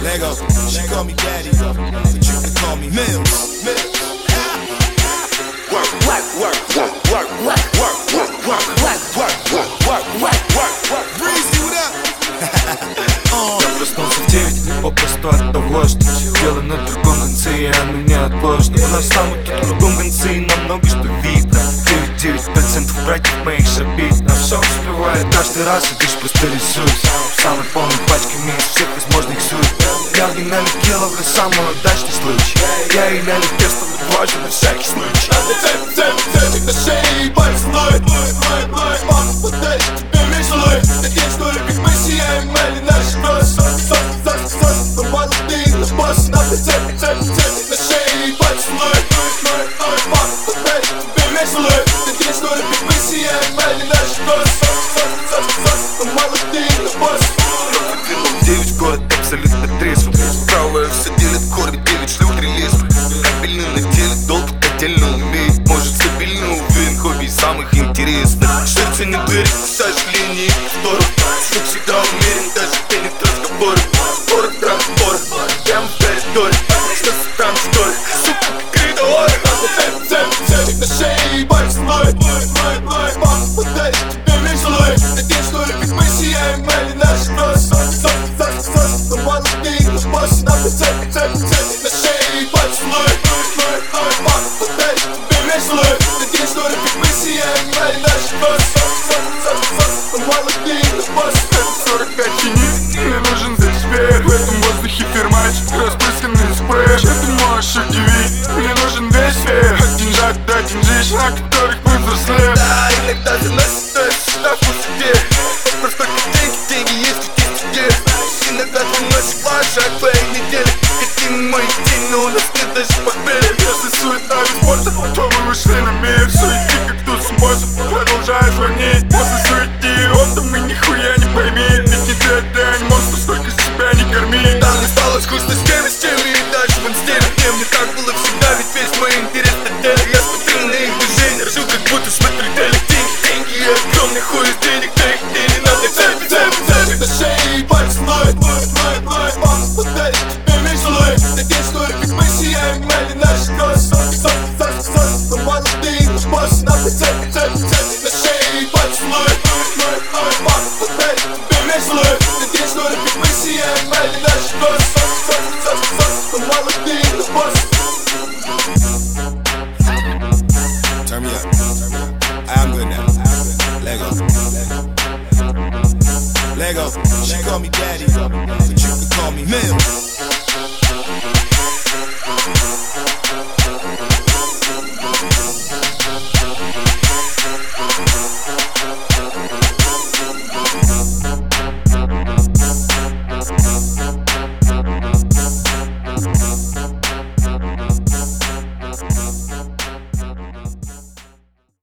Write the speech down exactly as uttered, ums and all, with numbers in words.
Lego. She call me daddy, but you can call me Mills. Work, work, work, work, work, work, work, work, work, work, work, work, work, work, work, work. Breezy, what up? Я проснулся в девять, попросту от того, что дело на другом конце, и оно неотложно. У нас там и тут кругом концы, и нам много что видно. девяносто девять процентов братьев моих шабит. На все успеваю каждый раз, и лишь просто рисуюсь самой полной пачками из всех возможных сует. Я налетела в самый удачный случай. Я и налетел, чтобы дважды на всякий случай. Цепь, цепь, цепь, на шее пальцы ноет. Папа пытается тебе весело. Надеюсь, что любит мы сияем, или наш кросс. Сос, сос, сос, но мало ты на босс. Надо цепь, цепь, цепь, на шее пальцы ноет. Папа пытается тебе весело. Надеюсь, что любит мы сияем, или наш кросс. Сос, сос, сос, но мало ты на босс. девять год абсолютно трезвым. Правая все делит корни, девять шлюх релизм. Капельный на теле, долг отдельно умеет. Может стабильно уверен, хобби самых интересных. Сердце не дырит, к сожалению, вторых. Звук всегда умерен, даже пенит разговоры. Споры, транспоры, прямо в коридоре. Что за транспорт, сука, коридоры. Цепь, цепь, цепь, на шее пальцы ноет. Папа пытается тебе весело. Надеюсь, что любит мы сияем, или наш кросс. Сос, сос, сос, но мало ты на босс. Надо цепь, цепь, цепь, на шее пальцы ноет. Папа пытается тебе весело. Надеюсь, что любит мы сияем, или наш кросс. Сос, сос, сос, сос, но мало ты на босс. сорок пять чинит, мне нужен за теперь. В этом воздухе фермач, распрысканный спрей. Что ты можешь удивить? Мне нужен весь мир. От деньжат до деньжищ, на которых мы взрослеем. Да, иногда заносит, то есть ставку себе. Просто деньги, деньги есть и есть где. Иногда ты носишь два шага по неделе. Хотим мой день, но у нас нет даже похмелья. Если суета без спорта, то мы вышли на мир. Суети, как тут способ, продолжай звонить. После суети, опта мы нихуя не пойми. Ведь не ты, а не монстр, столько себя не корми. Там не стало скучно с теми, с теми и дальше в инсте. Где мне так было всегда, ведь весь мой интерес на деле. Я смотрю на их движения, ржу, как будто смотрю телек. Деньги, деньги, я огромный хуй из денег, да их мне не надо. Цепь, цепь, цепь, на шее пальцы ноет. Папа пытается тебе весело. Надеюсь, что любит мы сияем, или наш кросс. Сос, сос, сос, но мало ты на босс. Надо цепь, цепь, цепь, на шее пальцы ноет. Папа пытается тебе весело. Надеюсь, что любит мы сияем, или наш кросс. Сос, сос, сос, сос, но мало ты на босс. Turn me up. I'm good now. Lego. Lego. She call me daddy, but you can call me Mills.